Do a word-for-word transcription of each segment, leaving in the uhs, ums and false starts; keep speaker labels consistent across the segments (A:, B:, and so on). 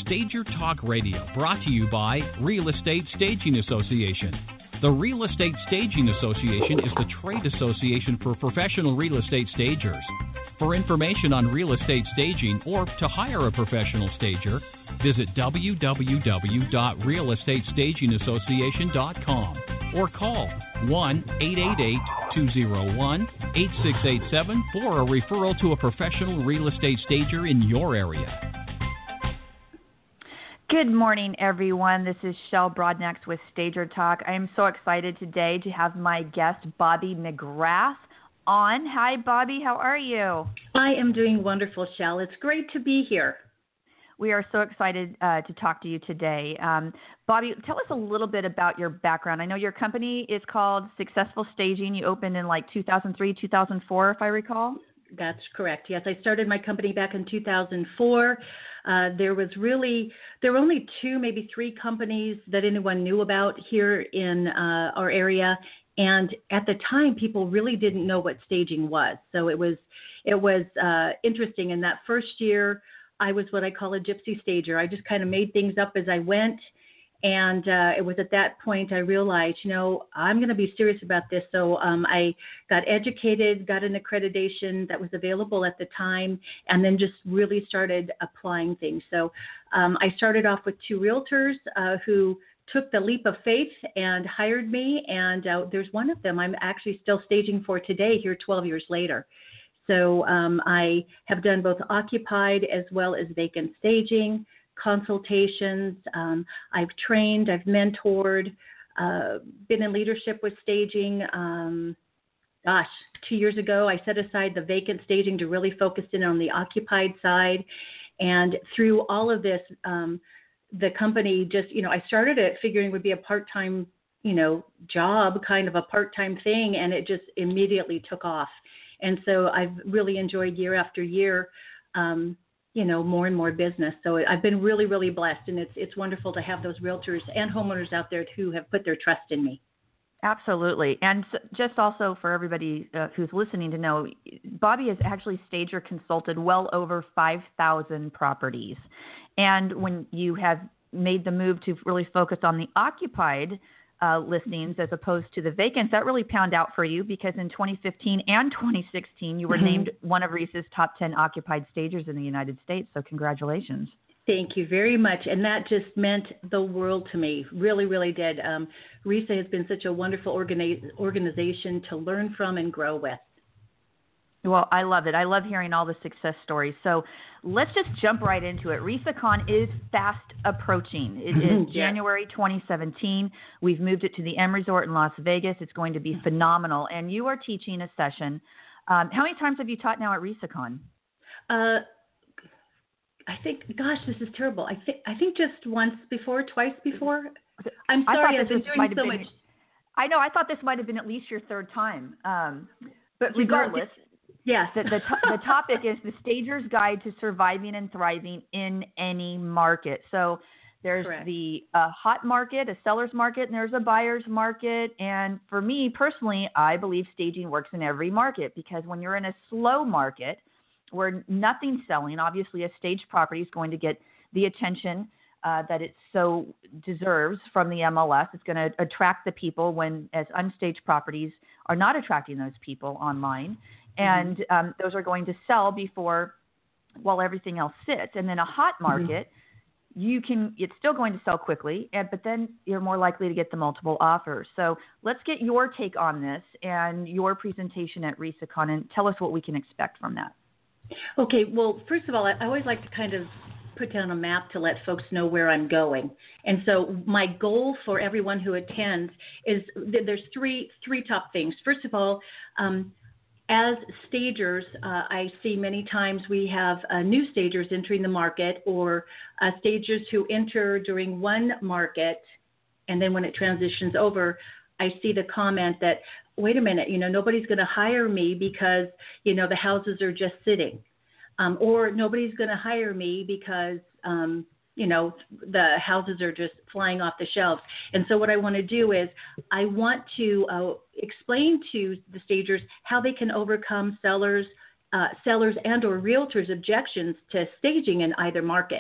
A: Stager Talk Radio, brought to you by Real Estate Staging Association. The Real Estate Staging Association is the trade association for professional real estate stagers. For information on real estate staging or to hire a professional stager, visit w w w dot real estate staging association dot com or call one eight eight eight, two zero one, eight six eight seven for a referral to a professional real estate stager in your area.
B: Good morning, everyone. This is Shel Broadnax with Stager Talk. I am so excited today to have my guest, Bobbi McGrath, on. Hi, Bobbi. How are you?
C: I am doing wonderful, Shel. It's great to be here.
B: We are so excited uh, to talk to you today. Um, Bobbi, tell us a little bit about your background. I know your company is called Successful Staging. You opened in like two thousand three, two thousand four, if I recall.
C: That's correct. Yes, I started my company back in two thousand four. Uh, there was really, there were only two, maybe three companies that anyone knew about here in uh, our area. And at the time, people really didn't know what staging was. So it was, it was uh, interesting. In that first year, I was what I call a gypsy stager. I just kind of made things up as I went. And uh, it was at that point I realized, you know, I'm going to be serious about this. So um, I got educated, got an accreditation that was available at the time, and then just really started applying things. So um, I started off with two realtors uh, who took the leap of faith and hired me. And uh, there's one of them I'm actually still staging for today here twelve years later. So um, I have done both occupied as well as vacant staging, consultations. Um, I've trained, I've mentored, uh, been in leadership with staging. Um, gosh, two years ago, I set aside the vacant staging to really focus in on the occupied side. And through all of this, um, the company just, you know, I started it figuring it would be a part-time, you know, job, kind of a part-time thing, and it just immediately took off. And so I've really enjoyed year after year, um, you know, more and more business. So I've been really, really blessed, and it's it's wonderful to have those realtors and homeowners out there who have put their trust in me.
B: Absolutely. And just also for everybody uh, who's listening to know, Bobbi has actually staged or consulted well over five thousand properties. And when you have made the move to really focus on the occupied uh, listings as opposed to the vacants, that really panned out for you, because in twenty fifteen and twenty sixteen, you were mm-hmm. named one of REISA's top ten occupied stagers in the United States. So congratulations.
C: Thank you very much. And that just meant the world to me. Really, really did. Um, REISA has been such a wonderful organi- organization to learn from and grow with.
B: Well, I love it. I love hearing all the success stories. So let's just jump right into it. REISACon is fast approaching. It is yes. January twenty seventeen. We've moved it to the M Resort in Las Vegas. It's going to be phenomenal. And you are teaching a session. Um, how many times have you taught now at REISACon?
C: Uh, I think, gosh, this is terrible. I think I think just once before, twice before. I'm sorry, I've been doing so much.
B: I know. I thought this might have been at least your third time. Um, but regardless.
C: Yes.
B: The, the, the topic is the Stager's Guide to Surviving and Thriving in Any Market. So there's Correct. the uh, hot market, a seller's market, and there's a buyer's market. And for me personally, I believe staging works in every market, because when you're in a slow market where nothing's selling, obviously a staged property is going to get the attention uh, that it so deserves from the M L S. It's going to attract the people, when as unstaged properties are not attracting those people online. And um, those are going to sell before, while everything else sits. And then a hot market, mm-hmm. you can, it's still going to sell quickly, and, but then you're more likely to get the multiple offers. So let's get your take on this and your presentation at REISACon, and tell us what we can expect from that.
C: Okay. Well, first of all, I, I always like to kind of put down a map to let folks know where I'm going. And so my goal for everyone who attends is th- there's three, three top things. First of all, um, as stagers, uh, I see many times we have uh, new stagers entering the market, or uh, stagers who enter during one market, and then when it transitions over, I see the comment that, wait a minute, you know, nobody's going to hire me because, you know, the houses are just sitting, um, or nobody's going to hire me because, um, you know, the houses are just flying off the shelves. And so what I want to do is I want to uh, explain to the stagers how they can overcome sellers, uh, sellers and or realtors' objections to staging in either market.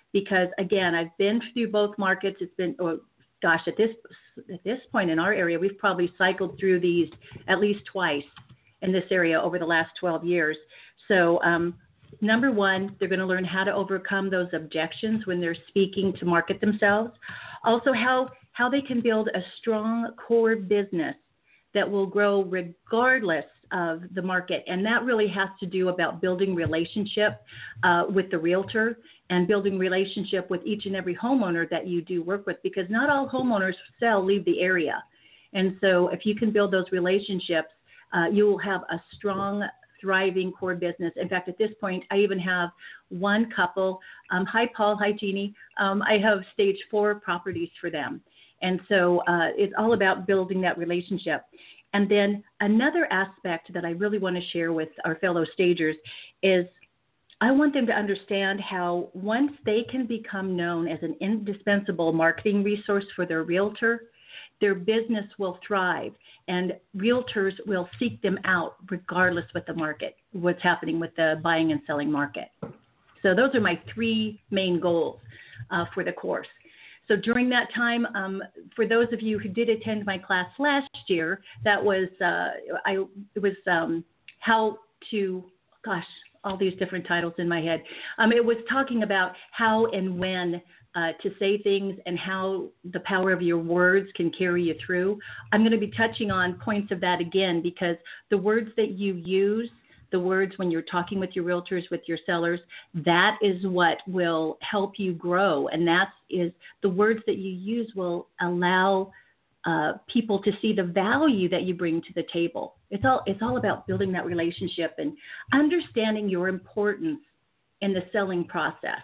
C: because, again, I've been through both markets. It's been, oh, gosh, at this at this point in our area, we've probably cycled through these at least twice in this area over the last twelve years. So um, number one, they're going to learn how to overcome those objections when they're speaking to market themselves. Also, how, how they can build a strong core business that will grow regardless of the market. And that really has to do about building relationship uh, with the realtor and building relationship with each and every homeowner that you do work with, because not all homeowners sell, leave the area. And so if you can build those relationships, uh, you will have a strong, thriving core business. In fact, at this point, I even have one couple. Um, hi, Paul. Hi, Jeannie. Um, I have stage four properties for them. And so uh, it's all about building that relationship. And then another aspect that I really want to share with our fellow stagers is I want them to understand how once they can become known as an indispensable marketing resource for their realtor, their business will thrive and realtors will seek them out regardless of the market, what's happening with the buying and selling market. So those are my three main goals uh, for the course. So during that time, um, for those of you who did attend my class last year, that was uh, I it was um, how to, gosh, all these different titles in my head. Um, it was talking about how and when uh, to say things and how the power of your words can carry you through. I'm going to be touching on points of that again, because the words that you use, the words when you're talking with your realtors, with your sellers, that is what will help you grow. And that is the words that you use will allow uh, people to see the value that you bring to the table. It's all, it's all about building that relationship and understanding your importance in the selling process.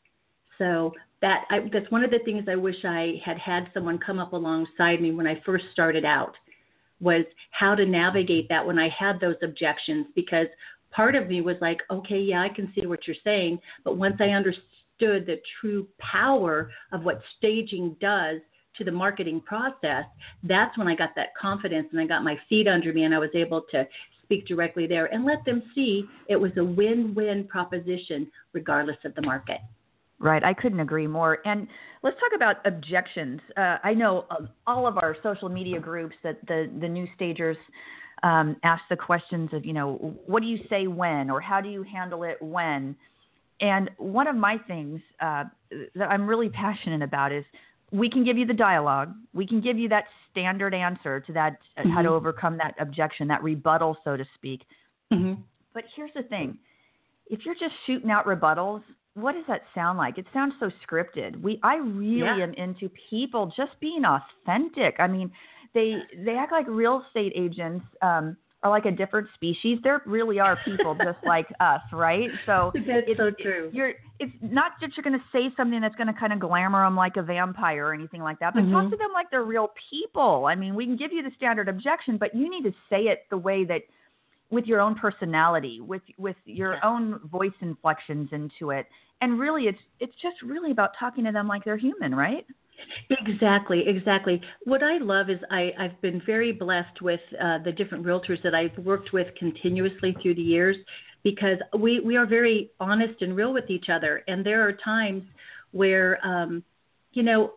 C: So that I, that's one of the things I wish I had had someone come up alongside me when I first started out, was how to navigate that when I had those objections, because part of me was like, okay, yeah, I can see what you're saying. But once I understood the true power of what staging does to the marketing process, that's when I got that confidence and I got my feet under me and I was able to speak directly there and let them see it was a win-win proposition regardless of the market.
B: Right. I couldn't agree more. And let's talk about objections. Uh, I know uh, all of our social media groups that the, the new stagers um, ask the questions of, you know, what do you say when, or how do you handle it when? And one of my things uh, that I'm really passionate about is we can give you the dialogue. We can give you that standard answer to that, mm-hmm. how to overcome that objection, that rebuttal, so to speak. Mm-hmm. But here's the thing. If you're just shooting out rebuttals, what does that sound like? It sounds so scripted. We, I really yeah. am into people just being authentic. I mean, they they act like real estate agents um, are like a different species. There really are people just like us, right? So
C: that's
B: it's,
C: so true.
B: It's, you're, it's not that you're going to say something that's going to kind of glamour them like a vampire or anything like that, but mm-hmm. talk to them like they're real people. I mean, we can give you the standard objection, but you need to say it the way that, with your own personality, with with your yeah. own voice inflections into it. And really, it's it's just really about talking to them like they're human, right?
C: Exactly, exactly. What I love is I, I've been very blessed with uh, the different realtors that I've worked with continuously through the years, because we, we are very honest and real with each other. And there are times where, um, you know,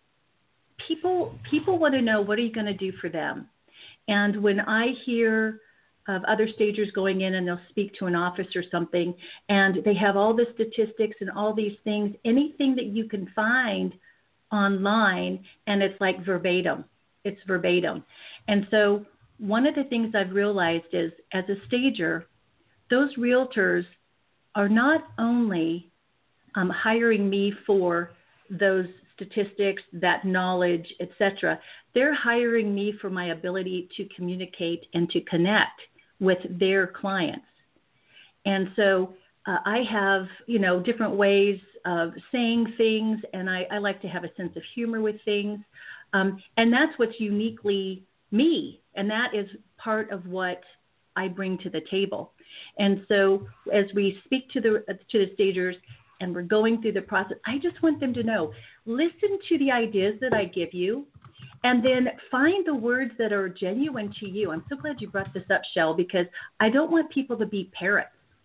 C: people people want to know, what are you going to do for them? And when I hear of other stagers going in and they'll speak to an office or something, and they have all the statistics and all these things, anything that you can find online, and it's like verbatim. It's verbatim. And so one of the things I've realized is, as a stager, those realtors are not only um, hiring me for those statistics, that knowledge, et cetera. They're hiring me for my ability to communicate and to connect with their clients. And so uh, I have, you know, different ways of saying things, and I, I like to have a sense of humor with things. Um, and that's what's uniquely me, and that is part of what I bring to the table. And so as we speak to the to the stagers and we're going through the process, I just want them to know, listen to the ideas that I give you, and then find the words that are genuine to you. I'm so glad you brought this up, Shell, because I don't want people to be parrots.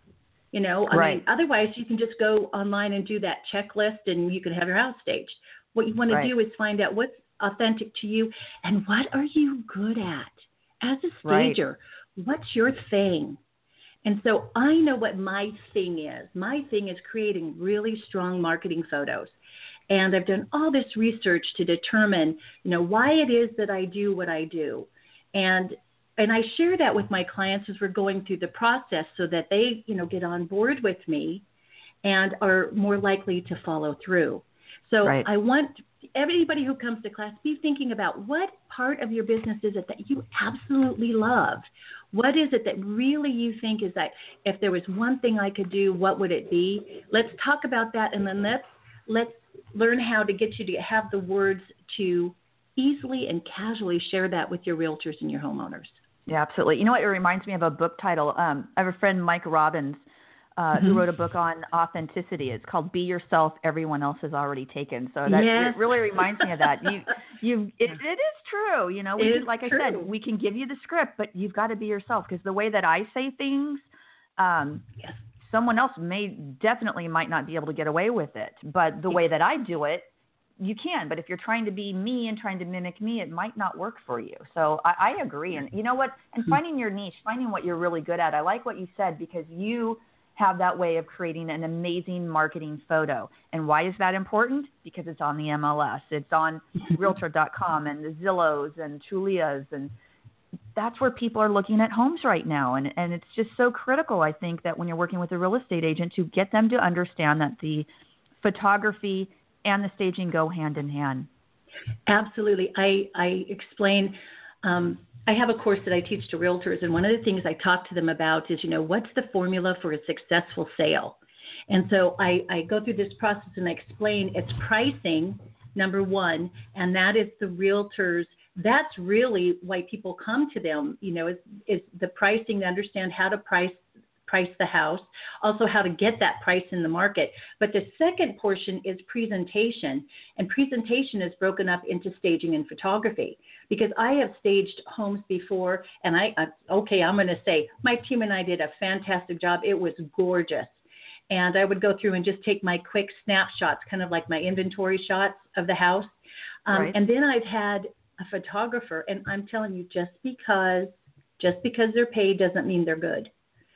C: You know, I
B: right.
C: mean, otherwise you can just go online and do that checklist and you can have your house staged. What you want
B: right.
C: to do is find out what's authentic to you and what are you good at as a stager. Right. What's your thing? And so I know what my thing is. My thing is creating really strong marketing photos. And I've done all this research to determine, you know, why it is that I do what I do. And and I share that with my clients as we're going through the process so that they, you know, get on board with me and are more likely to follow through. So right. I want everybody who comes to class, be thinking about what part of your business is it that you absolutely love? What is it that really you think is that if there was one thing I could do, what would it be? Let's talk about that, and then let's let's learn how to get you to have the words to easily and casually share that with your realtors and your homeowners.
B: Yeah, absolutely. You know what? It reminds me of a book title. Um, I have a friend, Mike Robbins, uh, mm-hmm. who wrote a book on authenticity. It's called "Be Yourself, Everyone Else Has Already Taken." So that
C: yes.
B: it really reminds me of that. You, you, it, it is true. You know, we can, like
C: true.
B: I said, we can give you the script, but you've got to be yourself, because the way that I say things, um,
C: yes.
B: someone else may definitely might not be able to get away with it. But the way that I do it, you can. But if you're trying to be me and trying to mimic me, it might not work for you. So I, I agree. And you know what? And finding your niche, finding what you're really good at. I like what you said, because you have that way of creating an amazing marketing photo. And why is that important? Because it's on the M L S. It's on Realtor dot com and the Zillows and Trulias. And that's where people are looking at homes right now. And, and it's just so critical, I think, that when you're working with a real estate agent, to get them to understand that the photography and the staging go hand in hand.
C: Absolutely. I, I explain, um, I have a course that I teach to realtors, and one of the things I talk to them about is, you know, what's the formula for a successful sale? And so I, I go through this process and I explain it's pricing, number one, and that is the realtors. That's really why people come to them, you know, is, is the pricing, to understand how to price price the house, also how to get that price in the market. But the second portion is presentation, and presentation is broken up into staging and photography, because I have staged homes before, and I, I okay, I'm going to say my team and I did a fantastic job. It was gorgeous. And I would go through and just take my quick snapshots, kind of like my inventory shots of the house. Um,
B: right.
C: And then I've had a photographer, and I'm telling you, just because, just because they're paid doesn't mean they're good.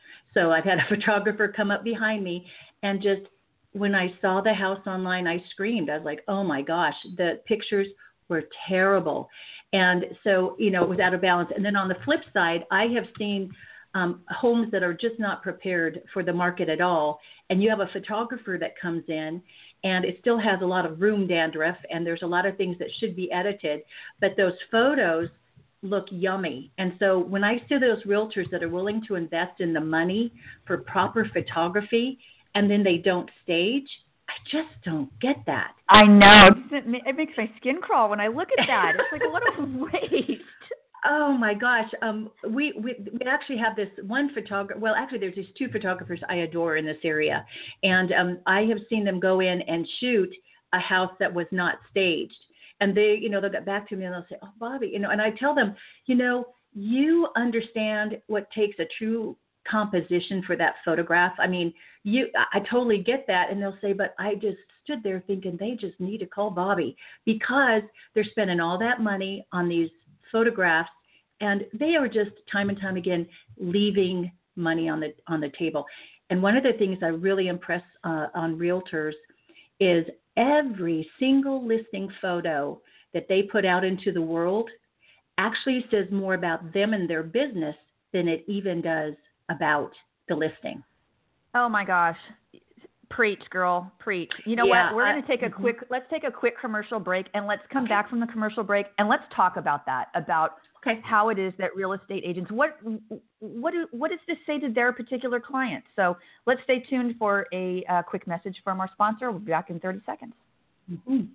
C: So I've had a photographer come up behind me, and just when I saw the house online, I screamed. I was like, oh my gosh, the pictures were terrible. And so, you know, it was out of balance. And then on the flip side, I have seen um, homes that are just not prepared for the market at all. And you have a photographer that comes in, and it still has a lot of room dandruff, and there's a lot of things that should be edited. But those photos look yummy. And so when I see those realtors that are willing to invest in the money for proper photography, and then they don't stage, I just don't get that.
B: I know. It makes my skin crawl when I look at that. It's like, what a waste.
C: Oh my gosh. Um, we, we we actually have this one photographer. Well, actually, there's these two photographers I adore in this area. And um, I have seen them go in and shoot a house that was not staged. And they, you know, they'll get back to me and they'll say, oh, Bobbi, you know, and I tell them, you know, you understand what takes a true composition for that photograph. I mean, you, I totally get that. And they'll say, but I just stood there thinking they just need to call Bobbi, because they're spending all that money on these photographs, and they are just time and time again leaving money on the on the table. And one of the things I really impress uh, on realtors is every single listing photo that they put out into the world actually says more about them and their business than it even does about the listing.
B: Oh my gosh. Preach, girl, preach. You know
C: yeah,
B: what? We're
C: uh,
B: going to take a quick, let's take a quick commercial break, and let's come okay. back from the commercial break, and let's talk about that, about
C: okay.
B: how it is that real estate agents, what, what, do, what does this say to their particular clients? So let's stay tuned for a uh, quick message from our sponsor. We'll be back in thirty seconds.
C: Mm-hmm.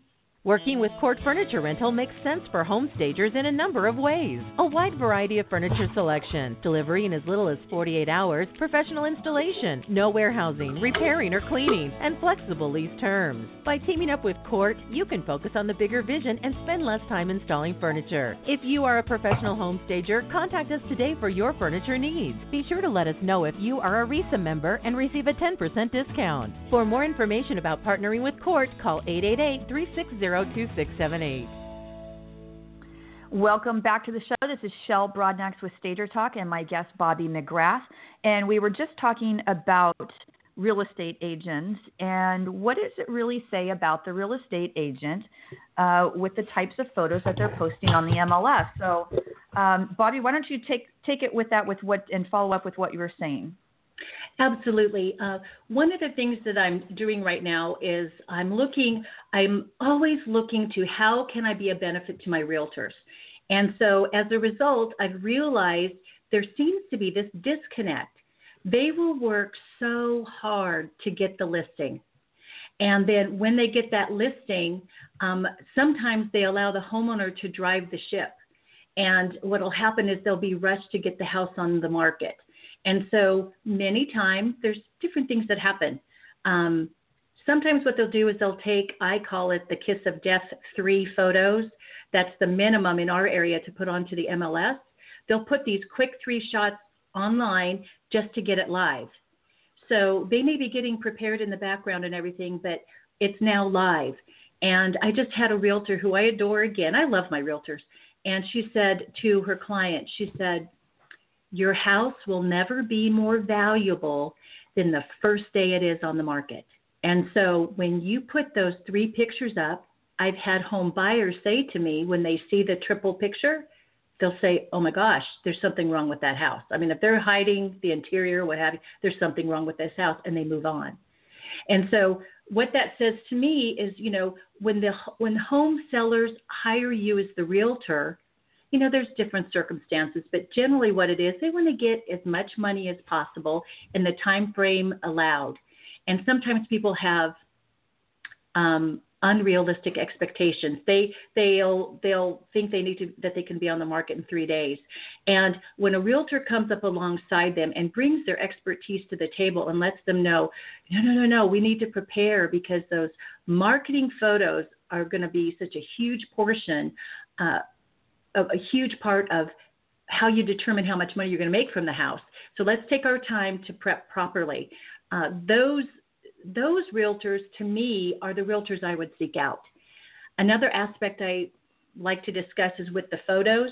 D: Working with Court Furniture Rental makes sense for home stagers in a number of ways. A wide variety of furniture selection, delivery in as little as forty-eight hours, professional installation, no warehousing, repairing or cleaning, and flexible lease terms. By teaming up with Court, you can focus on the bigger vision and spend less time installing furniture. If you are a professional home stager, contact us today for your furniture needs. Be sure to let us know if you are a RISA member and receive a ten percent discount. For more information about partnering with Court, call eight eight eight, three six zero, two six seven eight.
B: Welcome back to the show. This is Shel Broadnax with Stager Talk and my guest, Bobbi McGrath. And we were just talking about real estate agents and what does it really say about the real estate agent uh, with the types of photos that they're posting on the M L S. So, um, Bobbi, why don't you take take it with that with what and follow up with what you were saying?
C: Absolutely. Uh, one of the things that I'm doing right now is I'm looking, I'm always looking to how can I be a benefit to my realtors. And so as a result, I've realized there seems to be this disconnect. They will work so hard to get the listing. And then when they get that listing, um, sometimes they allow the homeowner to drive the ship. And what will happen is they'll be rushed to get the house on the market. And so many times there's different things that happen. Um, sometimes what they'll do is they'll take, I call it the kiss of death three photos. That's the minimum in our area to put onto the M L S. They'll put these quick three shots online just to get it live. So they may be getting prepared in the background and everything, but it's now live. And I just had a realtor who I adore again. I love my realtors. And she said to her client, she said, your house will never be more valuable than the first day it is on the market. And so when you put those three pictures up, I've had home buyers say to me when they see the triple picture, they'll say, oh my gosh, there's something wrong with that house. I mean, if they're hiding the interior, what have you, there's something wrong with this house, and they move on. And so what that says to me is, you know, when the when home sellers hire you as the realtor, you know, there's different circumstances, but generally what it is, they want to get as much money as possible in the time frame allowed. And sometimes people have um, unrealistic expectations. They they'll they'll think they need to that they can be on the market in three days. And when a realtor comes up alongside them and brings their expertise to the table and lets them know, no, no, no, no, we need to prepare because those marketing photos are going to be such a huge portion. Uh, a huge part of how you determine how much money you're going to make from the house. So let's take our time to prep properly. Uh, those those realtors, to me, are the realtors I would seek out. Another aspect I like to discuss is with the photos.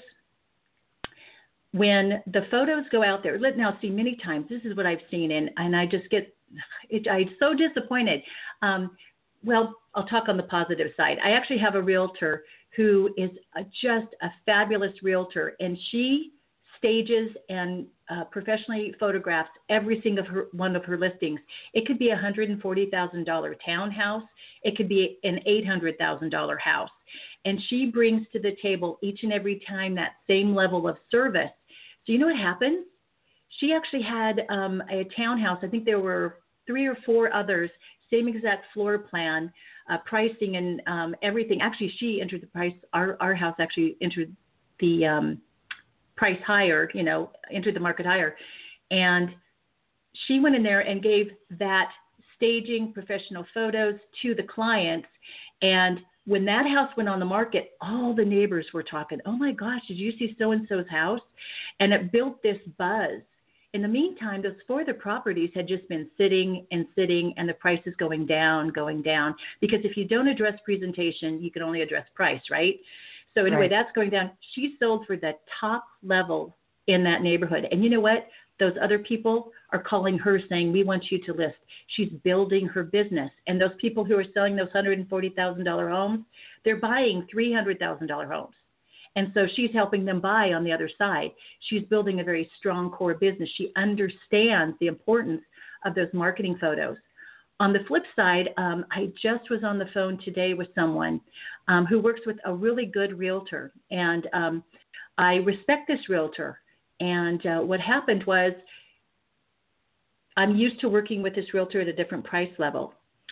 C: When the photos go out there, let now see many times, this is what I've seen, and, and I just get, it, I'm so disappointed. Um, well, I'll talk on the positive side. I actually have a realtor who is a, just a fabulous realtor, and she stages and uh, professionally photographs every single of her, one of her listings. It could be a one hundred forty thousand dollars townhouse. It could be an eight hundred thousand dollars house. And she brings to the table each and every time that same level of service. So you know what happens? She actually had um, a townhouse. I think there were three or four others, same exact floor plan, uh, pricing and um, everything. Actually, she entered the price. Our our house actually entered the um, price higher, you know, entered the market higher. And she went in there and gave that staging professional photos to the clients. And when that house went on the market, all the neighbors were talking, oh my gosh, did you see so-and-so's house? And it built this buzz. In the meantime, those four other properties had just been sitting and sitting, and the price is going down, going down. Because if you don't address presentation, you can only address price, right? So anyway, right. That's going down. She sold for the top level in that neighborhood. And you know what? Those other people are calling her saying, we want you to list. She's building her business. And those people who are selling those one hundred forty thousand dollars homes, they're buying three hundred thousand dollars homes. And so she's helping them buy on the other side. She's building a very strong core business. She understands the importance of those marketing photos. On the flip side, um, I just was on the phone today with someone um, who works with a really good realtor. And um, I respect this realtor. And uh, what happened was I'm used to working with this realtor at a different price level.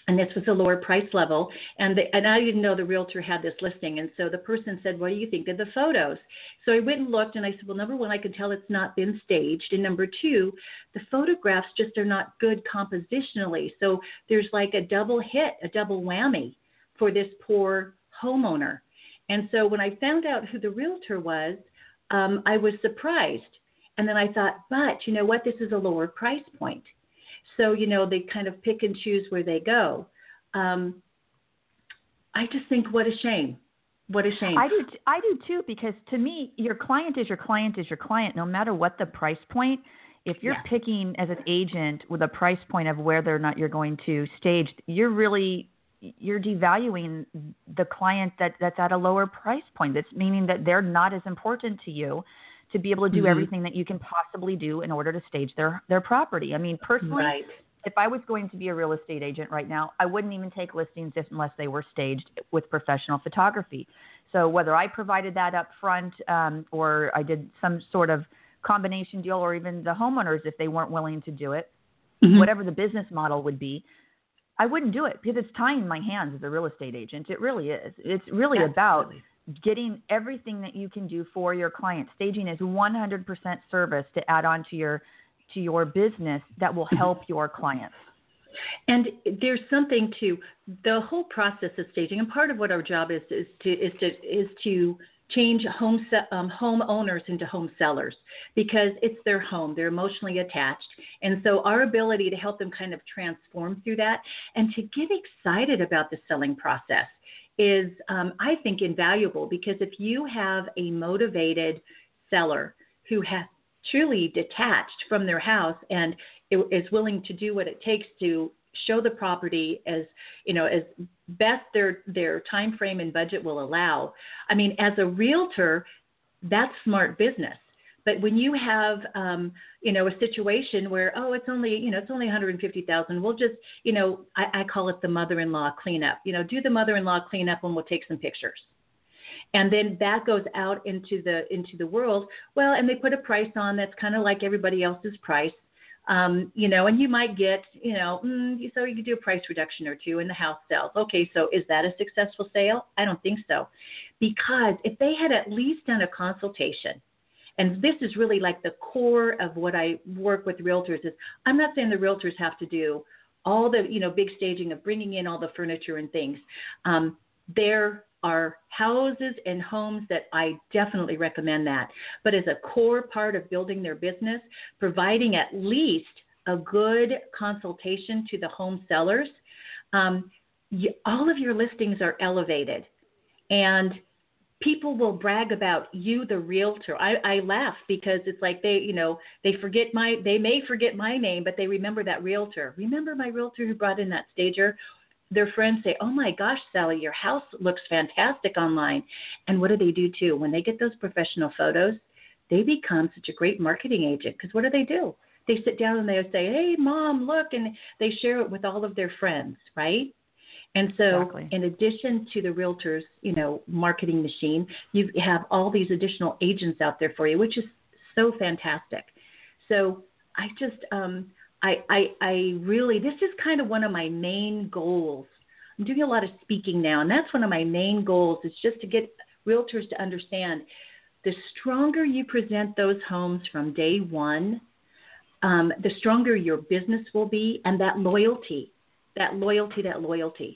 C: And this was a lower price level. And, the, and I didn't know the realtor had this listing. And so the person said, what do you think of the photos? So I went and looked, and I said, well, number one, I can tell it's not been staged. And number two, the photographs just are not good compositionally. So there's like a double hit, a double whammy for this poor homeowner. And so when I found out who the realtor was, um, I was surprised. And then I thought, but you know what? This is a lower price point. So, you know, they kind of pick and choose where they go. Um, I just think, what a shame. What a shame.
B: I do, I do too, because to me, your client is your client is your client, no matter what the price point. If you're
C: yeah.
B: picking as an agent with a price point of whether or not you're going to stage, you're really, you're devaluing the client that, that's at a lower price point. That's meaning that they're not as important to you to be able to do mm-hmm. everything that you can possibly do in order to stage their, their property. I mean, personally,
C: right.
B: if I was going to be a real estate agent right now, I wouldn't even take listings if, unless they were staged with professional photography. So whether I provided that up front um, or I did some sort of combination deal, or even the homeowners, if they weren't willing to do it, mm-hmm. whatever the business model would be, I wouldn't do it because it's tying my hands as a real estate agent. It really is. It's really Absolutely. about getting everything that you can do for your client. Staging is one hundred percent service to add on to your to your business that will help your clients.
C: And there's something to the whole process of staging, and part of what our job is is to is to is to change home um, home owners into home sellers, because it's their home, they're emotionally attached, and so our ability to help them kind of transform through that and to get excited about the selling process is, um, I think, invaluable, because if you have a motivated seller who has truly detached from their house and is willing to do what it takes to show the property as, you know, as best their their time frame and budget will allow. I mean, as a realtor, that's smart business. But when you have, um, you know, a situation where, oh, it's only, you know, it's only one hundred fifty thousand dollars, we'll just, you know, I, I call it the mother-in-law cleanup. You know, do the mother-in-law cleanup and we'll take some pictures. And then that goes out into the into the world. Well, and they put a price on that's kind of like everybody else's price, um, you know, and you might get, you know, mm, so you could do a price reduction or two and the house sells. Okay, so is that a successful sale? I don't think so. Because if they had at least done a consultation, and this is really like the core of what I work with realtors is, I'm not saying the realtors have to do all the, you know, big staging of bringing in all the furniture and things. Um, there are houses and homes that I definitely recommend that. But as a core part of building their business, providing at least a good consultation to the home sellers, um, you, all of your listings are elevated. And people will brag about you, the realtor. I, I laugh because it's like they, you know, they forget my, they may forget my name, but they remember that realtor. Remember my realtor who brought in that stager? Their friends say, oh my gosh, Sally, your house looks fantastic online. And what do they do too? When they get those professional photos, they become such a great marketing agent, because what do they do? They sit down and they say, hey, Mom, look, and they share it with all of their friends, right? And so exactly. in addition to the realtor's, you know, marketing machine, you have all these additional agents out there for you, which is so fantastic. So I just, um, I, I, I really, this is kind of one of my main goals. I'm doing a lot of speaking now, and that's one of my main goals, is just to get realtors to understand the stronger you present those homes from day one, um, the stronger your business will be, and that loyalty, that loyalty, that loyalty.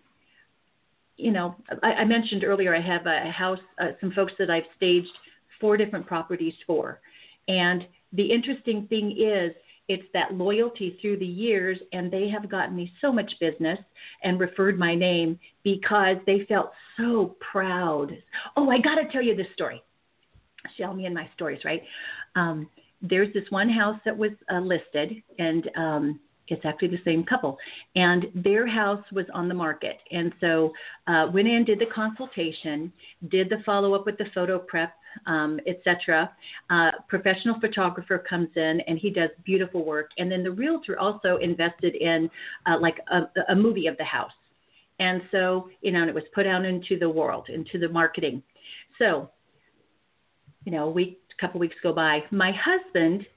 C: You know, I, I mentioned earlier I have a house, uh, some folks that I've staged four different properties for. And the interesting thing is, it's that loyalty through the years, and they have gotten me so much business and referred my name because they felt so proud. Oh, I got to tell you this story. Shell me in my stories, right? Um, there's this one house that was uh, listed, and um, it's actually the same couple, and their house was on the market. And so uh, went in, did the consultation, did the follow-up with the photo prep, um, et cetera. Uh, professional photographer comes in, and he does beautiful work. And then the realtor also invested in uh, like a, a movie of the house. And so, you know, and it was put out into the world, into the marketing. So, you know, a week, a couple weeks go by. My husband,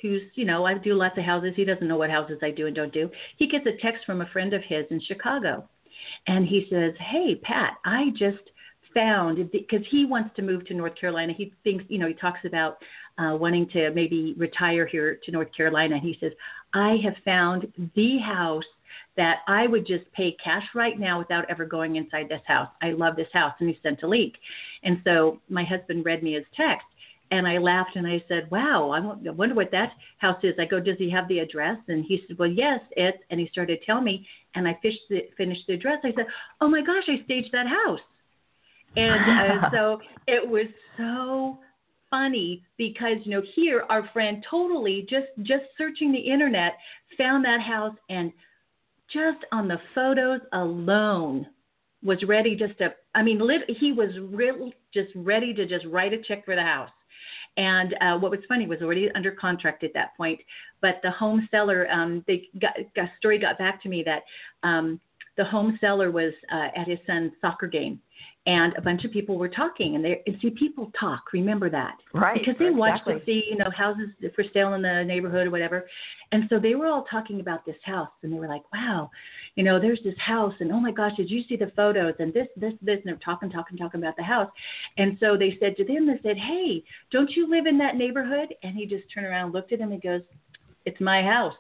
C: who's, you know, I do lots of houses. He doesn't know what houses I do and don't do. He gets a text from a friend of his in Chicago. And he says, hey, Pat, I just found, because he wants to move to North Carolina. He thinks, you know, he talks about uh, wanting to maybe retire here to North Carolina. He says, I have found the house that I would just pay cash right now without ever going inside this house. I love this house. And he sent a link. And so my husband read me his text. And I laughed and I said, wow, I wonder what that house is. I go, does he have the address? And he said, well, yes, it's, and he started telling me, and I finished the, finished the address. I said, oh my gosh, I staged that house. And uh, so it was so funny because, you know, here our friend totally just, just searching the internet, found that house and just on the photos alone was ready just to, I mean, lit, he was really just ready to just write a check for the house. And uh, what was funny was already under contract at that point, but the home seller, um, they got, got story got back to me that um, the home seller was uh, at his son's soccer game, and a bunch of people were talking, and they and see people talk. Remember that,
B: right?
C: Because they
B: exactly.
C: watch to see, you know, houses for sale in the neighborhood or whatever, and so they were all talking about this house, and they were like, "Wow, you know, there's this house, and oh my gosh, did you see the photos? And this, this, this," and they're talking, talking, talking about the house, and so they said to them, they said, "Hey, don't you live in that neighborhood?" And he just turned around, and looked at them, and goes, "It's my house."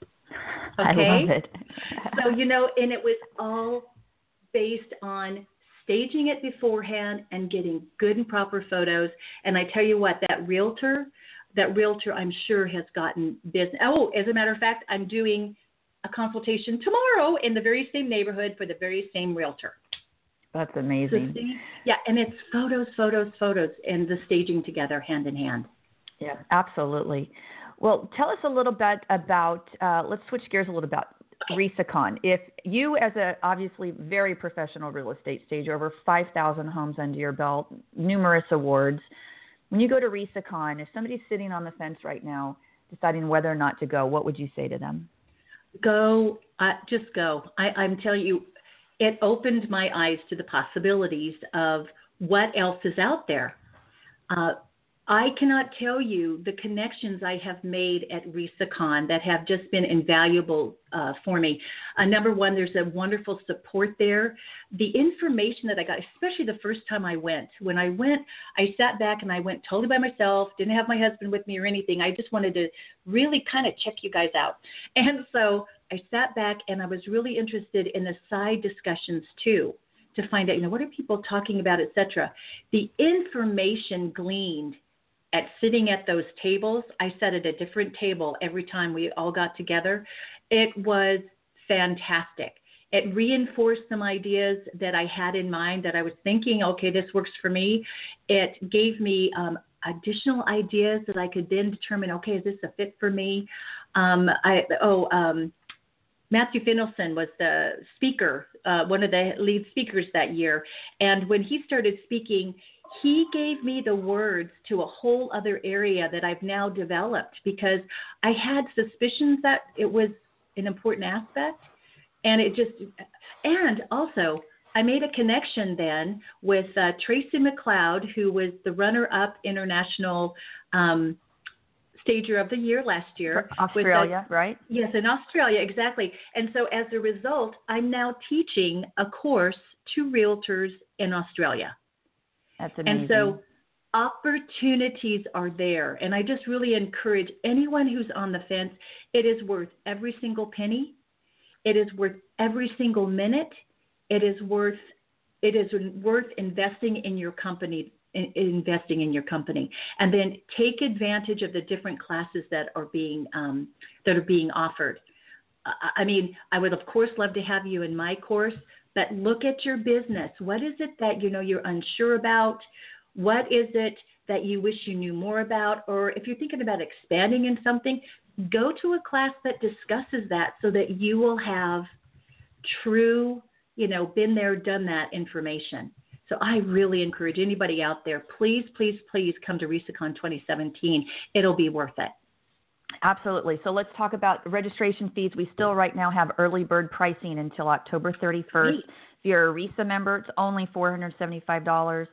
C: Okay,
B: I love it.
C: So you know, and it was all based on staging it beforehand and getting good and proper photos. And I tell you what, that realtor, that realtor, I'm sure has gotten business. Oh, as a matter of fact, I'm doing a consultation tomorrow in the very same neighborhood for the very same realtor.
B: That's amazing.
C: So see, yeah, and it's photos, photos, photos, and the staging together hand in hand.
B: Yeah, absolutely. Well, tell us a little bit about, uh, let's switch gears a little bit about RESACON. If you, as a obviously very professional real estate stager, over five thousand homes under your belt, numerous awards, when you go to RESACON, if somebody's sitting on the fence right now deciding whether or not to go, what would you say to them?
C: Go, uh, just go. I, I'm telling you, it opened my eyes to the possibilities of what else is out there. Uh, I cannot tell you the connections I have made at RESACON that have just been invaluable uh, for me. Uh, number one, there's a wonderful support there. The information that I got, especially the first time I went, when I went, I sat back and I went totally by myself, didn't have my husband with me or anything. I just wanted to really kind of check you guys out. And so I sat back and I was really interested in the side discussions too, to find out, you know, what are people talking about, et cetera. The information gleaned at sitting at those tables. I sat at a different table every time we all got together. It was fantastic. It reinforced some ideas that I had in mind that I was thinking, okay, this works for me. It gave me um, additional ideas that I could then determine, okay, is this a fit for me? Um, I, oh, um, Matthew Finelson was the speaker, uh, one of the lead speakers that year. And when he started speaking, he gave me the words to a whole other area that I've now developed, because I had suspicions that it was an important aspect. And it just, and also I made a connection then with uh, Tracy McLeod, who was the runner-up international um, stager of the year last year.
B: For Australia,
C: a,
B: right?
C: Yes, in Australia, exactly. And so as a result, I'm now teaching a course to realtors in Australia.
B: That's amazing.
C: And so opportunities are there. And I just really encourage anyone who's on the fence, it is worth every single penny. It is worth every single minute. It is worth, it is worth investing in your company, in, investing in your company. And then take advantage of the different classes that are being, um, that are being offered. I mean, I would, of course, love to have you in my course, but look at your business. What is it that, you know, you're unsure about? What is it that you wish you knew more about? Or if you're thinking about expanding in something, go to a class that discusses that so that you will have true, you know, been there, done that information. So I really encourage anybody out there, please, please, please come to RESACON twenty seventeen. It'll be worth it.
B: Absolutely. So let's talk about registration fees. We still right now have early bird pricing until October thirty-first.
C: Great.
B: If you're a RESA member, it's only four hundred seventy-five dollars.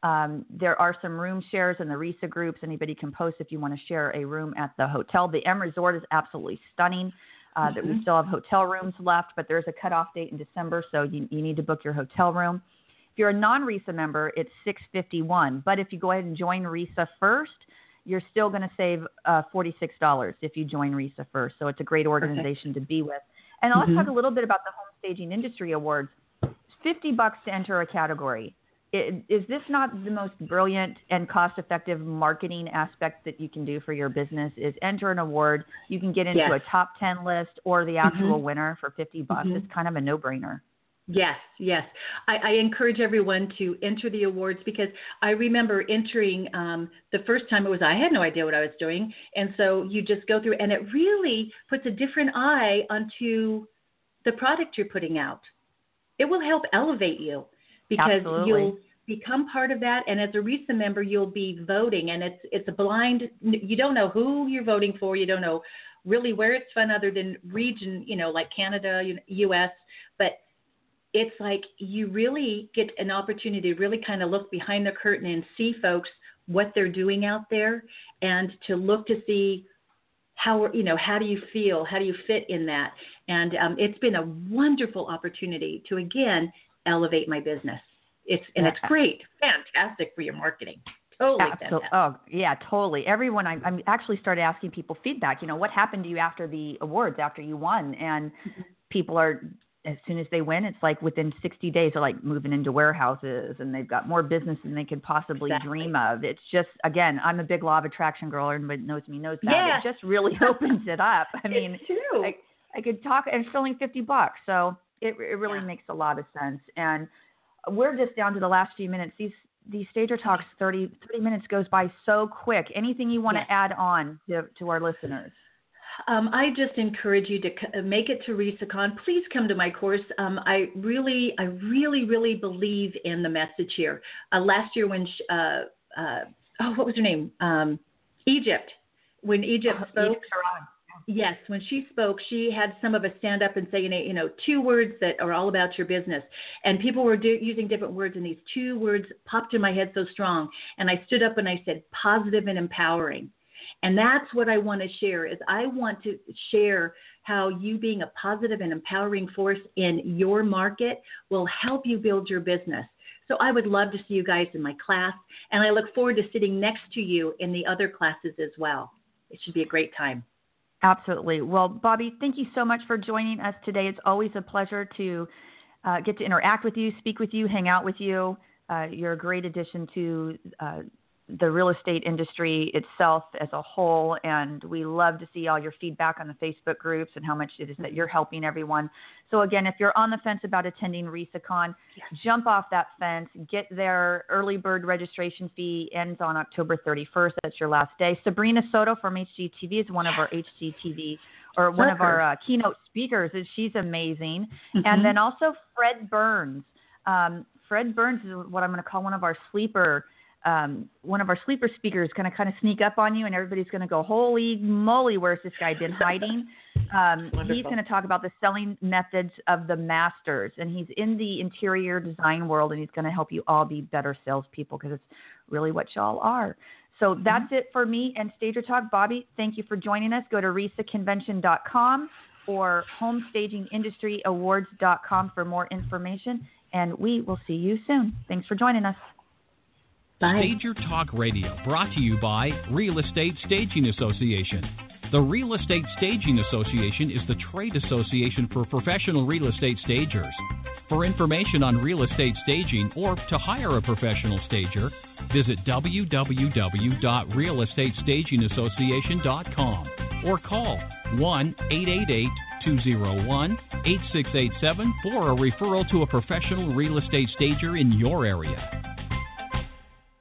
B: Um, there are some room shares in the RISA groups. Anybody can post if you want to share a room at the hotel. The M Resort is absolutely stunning. Uh, mm-hmm. That we still have hotel rooms left, but there's a cutoff date in December, so you, you need to book your hotel room. If you're a non-RISA member, it's six hundred fifty-one dollars. But if you go ahead and join RISA first, you're still going to save uh, forty-six dollars if you join RISA first. So it's a great organization okay. to be with. And let's mm-hmm. talk a little bit about the Home Staging Industry Awards. It's fifty bucks to enter a category. It, is this not the most brilliant and cost-effective marketing aspect that you can do for your business? Is enter an award. You can get into yes. a top ten list or the actual mm-hmm. winner for fifty bucks. Mm-hmm. It's kind of a no-brainer.
C: Yes, yes. I, I encourage everyone to enter the awards because I remember entering um, the first time it was, I had no idea what I was doing. And so you just go through and it really puts a different eye onto the product you're putting out. It will help elevate you because Absolutely. You'll become part of that. And as a RISA member, you'll be voting and it's, it's a blind, you don't know who you're voting for. You don't know really where it's from other than region, you know, like Canada, U S, but it's like you really get an opportunity to really kind of look behind the curtain and see folks, what they're doing out there and to look to see how, you know, how do you feel? How do you fit in that? And um, it's been a wonderful opportunity to, again, elevate my business. It's And it's great. Fantastic for your marketing. Totally
B: Absolutely. Oh, yeah, totally. Everyone, I, I'm actually started asking people feedback. You know, what happened to you after the awards, after you won? And mm-hmm. people are... as soon as they win, it's like within sixty days, they're like moving into warehouses and they've got more business than they could possibly exactly. dream of. It's just, again, I'm a big law of attraction girl. Everybody knows me, knows that.
C: Yeah.
B: It just really opens it up. I mean,
C: it's true.
B: I, I could talk and it's only fifty bucks. So it, it really yeah. makes a lot of sense. And we're just down to the last few minutes. These, these Stager Talks, thirty, thirty minutes goes by so quick. Anything you want yes. to add on to, to our listeners?
C: Um, I just encourage you to c- make it to RISACon. Please come to my course. Um, I really, I really, really believe in the message here. Uh, last year when, sh- uh, uh, oh, what was her name? Um, Egypt. When Egypt uh, spoke. Egypt, yes, when she spoke, she had some of us stand up and say, you know, you know, two words that are all about your business. And people were do- using different words, and these two words popped in my head so strong. And I stood up and I said, positive and empowering. And that's what I want to share is I want to share how you being a positive and empowering force in your market will help you build your business. So I would love to see you guys in my class, and I look forward to sitting next to you in the other classes as well. It should be a great time.
B: Absolutely. Well, Bobbi, thank you so much for joining us today. It's always a pleasure to uh, get to interact with you, speak with you, hang out with you. Uh, you're a great addition to uh the real estate industry itself as a whole, and we love to see all your feedback on the Facebook groups and how much it is that you're helping everyone. So again, if you're on the fence about attending RISACon, yes. jump off that fence, get there. Early bird registration fee ends on October thirty-first. That's your last day. Sabrina Soto from H G T V is one of our H G T V or one of our uh, keynote speakers. She's amazing. Mm-hmm. And then also Fred Burns. Um, Fred Burns is what I'm going to call one of our sleeper Um, one of our sleeper speakers going to kind of sneak up on you and everybody's going to go, holy moly, where's this guy been hiding? Um, he's going to talk about the selling methods of the masters, and he's in the interior design world, and he's going to help you all be better salespeople because it's really what y'all are. So that's mm-hmm. it for me and Stager Talk. Bobbi, thank you for joining us. Go to risa convention dot com or home staging industry awards dot com for more information, and we will see you soon. Thanks for joining us.
C: Bye.
A: Stager Talk Radio, brought to you by Real Estate Staging Association. The Real Estate Staging Association is the trade association for professional real estate stagers. For information on real estate staging or to hire a professional stager, visit w w w dot real estate staging association dot com or call one eight eight eight, two zero one, eight six eight seven for a referral to a professional real estate stager in your area.